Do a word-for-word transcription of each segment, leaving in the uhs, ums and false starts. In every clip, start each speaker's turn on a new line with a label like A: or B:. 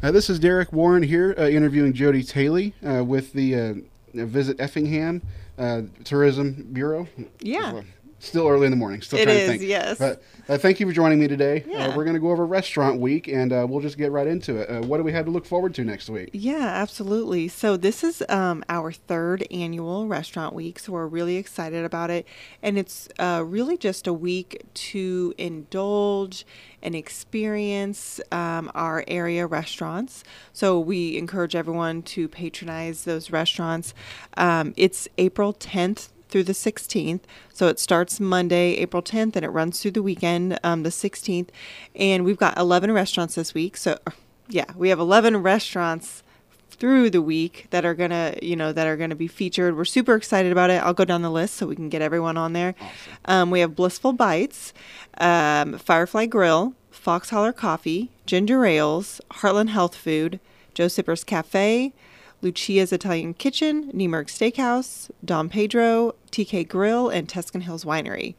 A: Uh, this is Derek Warren here, uh, interviewing Jody Taylor uh, with the uh, Visit Effingham uh, Tourism Bureau.
B: Yeah.
A: Still early in the morning. Still
B: it
A: trying
B: is,
A: to think.
B: Yes.
A: But uh, thank you for joining me today.
B: Yeah.
A: Uh, we're going to go over Restaurant Week, and uh, we'll just get right into it. Uh, what do we have to look forward to next week?
B: Yeah, absolutely. So this is um, our third annual Restaurant Week, so we're really excited about it. And it's uh, really just a week to indulge and experience um, our area restaurants. So we encourage everyone to patronize those restaurants. Um, it's April tenth through the sixteenth. So it starts Monday, April tenth, and it runs through the weekend, um, the sixteenth. And we've got eleven restaurants this week. So yeah, we have eleven restaurants through the week that are gonna, you know, that are gonna be featured. We're super excited about it. I'll go down the list so we can get everyone on there.
A: Awesome.
B: Um, we have Blissful Bites, um, Firefly Grill, Fox Holler Coffee, Ginger Ales, Heartland Health Food, Joe Sipper's Cafe, Lucia's Italian Kitchen, Niemerg Steakhouse, Dom Pedro, T K Grill, and Tuscan Hills Winery.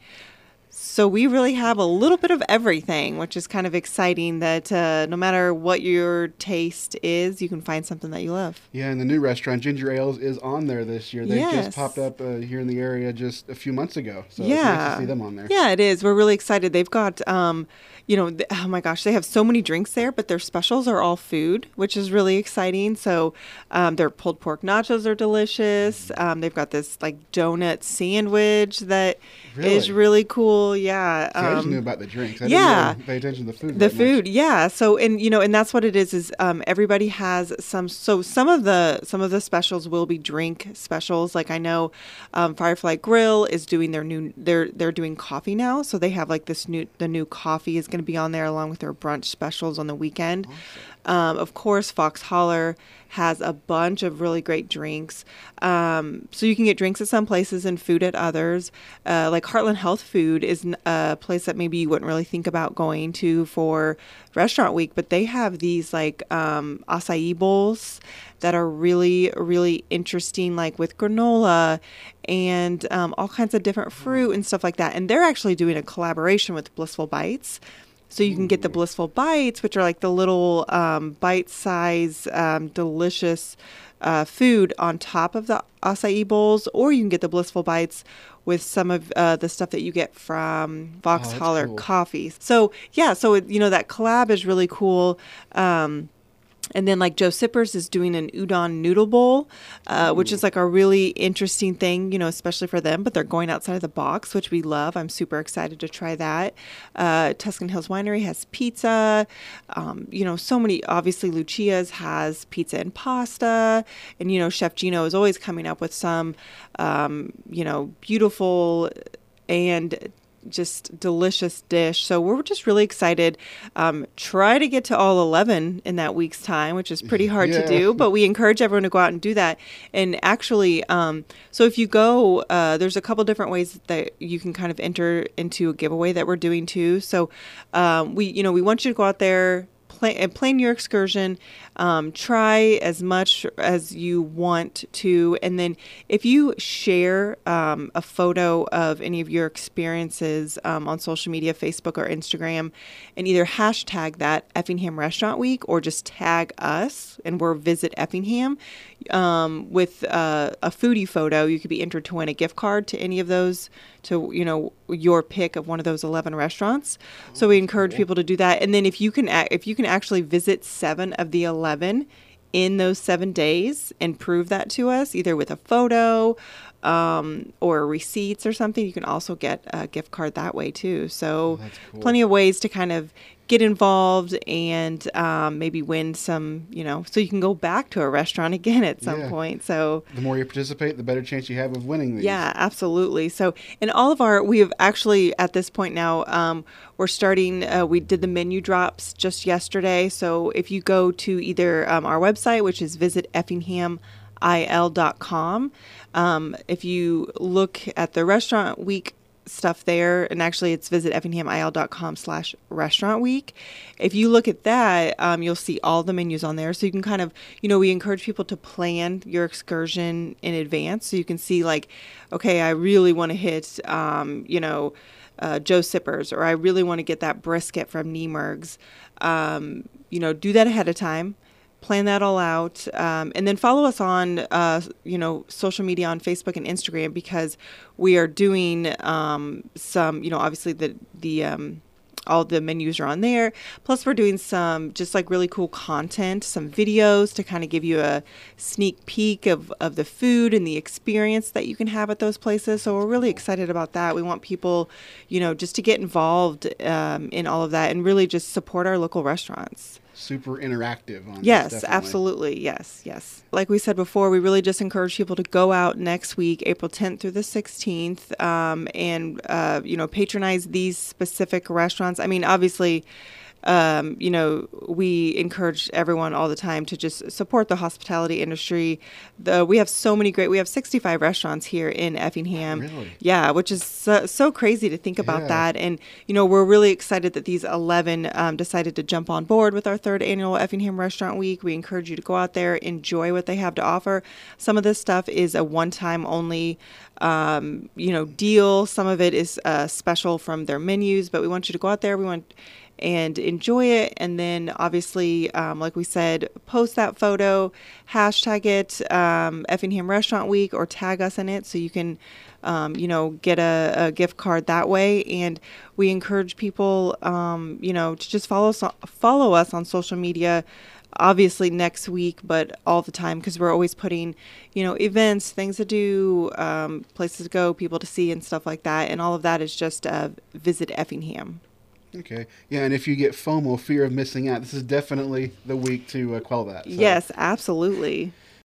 B: So we really have a little bit of everything, which is kind of exciting that uh, no matter what your taste is, you can find something that you love.
A: Yeah, and the new restaurant, Ginger Ales, is on there this year. They
B: Yes.
A: just popped up uh, here in the area just a few months ago. So
B: Yeah.
A: it's nice to see them on there.
B: Yeah, it is. We're really excited. They've got, um, you know, th- oh my gosh, they have so many drinks there, but their specials are all food, which is really exciting. So um, their pulled pork nachos are delicious. Um, they've got this like donut sandwich that
A: Really?
B: is really cool. Yeah.
A: See, I just
B: um,
A: knew about the drinks. I
B: yeah.
A: didn't really pay attention to the food.
B: The
A: that much.
B: food, yeah. So, and you know, and that's what it is. Is um, everybody has some. So some of the some of the specials will be drink specials. Like I know, um, Firefly Grill is doing their new. They're they're doing coffee now. So they have like this new. The new coffee is going to be on there along with their brunch specials on the weekend.
A: Awesome.
B: Um, of course, Fox Holler has a bunch of really great drinks. Um, so you can get drinks at some places and food at others. Uh, like Heartland Health Food is n- a place that maybe you wouldn't really think about going to for Restaurant Week, but they have these like um, acai bowls that are really, really interesting, like with granola and um, all kinds of different fruit and stuff like that. And they're actually doing a collaboration with Blissful Bites. So you can get the Blissful Bites, which are like the little um, bite-size, um, delicious uh, food on top of the acai bowls, or you can get the Blissful Bites with some of uh, the stuff that you get from Fox
A: Oh, that's
B: Holler
A: cool.
B: Coffee. So yeah, so it, you know that collab is really cool. Um, And then like Joe Sippers is doing an udon noodle bowl, uh, which is like a really interesting thing, you know, especially for them, but they're going outside of the box, which we love. I'm super excited to try that. Uh, Tuscan Hills Winery has pizza. Um, you know, so many, obviously Lucia's has pizza and pasta. And, you know, Chef Gino is always coming up with some, um, you know, beautiful and just delicious dish. So we're just really excited. Um, try to get to all eleven in that week's time, which is pretty hard
A: Yeah.
B: to do, but we encourage everyone to go out and do that. And actually, um, so if you go, uh, there's a couple different ways that you can kind of enter into a giveaway that we're doing too. So um, we, you know, we want you to go out there, Plan, and plan your excursion, um, try as much as you want to, and then if you share um, a photo of any of your experiences um, on social media, Facebook or Instagram, and either hashtag that Effingham Restaurant Week or just tag us, and we're Visit Effingham, um, with uh, a foodie photo, you could be entered to win a gift card to any of those, to, you know, your pick of one of those eleven restaurants. So we encourage
A: cool.
B: people to do that. And then if you can, ac- if you can actually visit seven of the eleven in those seven days and prove that to us, either with a photo um, or receipts or something, you can also get a gift card that way too. So
A: That's cool.
B: plenty of ways to kind of get involved and um, maybe win some, you know, so you can go back to a restaurant again at some
A: Yeah.
B: point. So
A: The more you participate, the better chance you have of winning these.
B: yeah, absolutely. So in all of our, we have actually at this point now, um, we're starting, uh, we did the menu drops just yesterday. So if you go to either um, our website, which is visit effingham I L dot com, um, if you look at the restaurant week stuff there, and actually it's visit effingham I L dot com slash restaurant week. If you look at that, um, you'll see all the menus on there. So you can kind of, you know, we encourage people to plan your excursion in advance. So you can see like, okay, I really want to hit, um, you know, uh, Joe Sippers, or I really want to get that brisket from Niemerg's. Um, you know, do that ahead of time. plan that all out, um, and then follow us on, uh, you know, social media on Facebook and Instagram, because we are doing um, some, you know, obviously the the um, all the menus are on there. Plus, we're doing some just like really cool content, some videos to kind of give you a sneak peek of, of the food and the experience that you can have at those places. So we're really excited about that. We want people, you know, just to get involved um, in all of that and really just support our local restaurants.
A: Super interactive on
B: yes
A: this,
B: absolutely yes yes like we said before, we really just encourage people to go out next week, April tenth through the sixteenth, um, and uh, you know, patronize these specific restaurants. I mean, obviously, um, you know, we encourage everyone all the time to just support the hospitality industry. The, we have so many great, we have sixty-five restaurants here in Effingham.
A: Really?
B: Yeah, which is so, so crazy to think about
A: Yeah.
B: that. And, you know, we're really excited that these eleven um, decided to jump on board with our third annual Effingham Restaurant Week. We encourage you to go out there, enjoy what they have to offer. Some of this stuff is a one-time only um, you know, deal. Some of it is uh, special from their menus, but we want you to go out there. We want and enjoy it. And then obviously, um, like we said, post that photo, hashtag it um, Effingham Restaurant Week, or tag us in it so you can, um, you know, get a, a gift card that way. And we encourage people, um, you know, to just follow us, follow us on social media, obviously next week, but all the time, because we're always putting, you know, events, things to do, um, places to go, people to see, and stuff like that. And all of that is just uh, Visit Effingham.
A: Okay. Yeah, and if you get FOMO, fear of missing out, this is definitely the week to uh, quell that. So.
B: Yes, absolutely.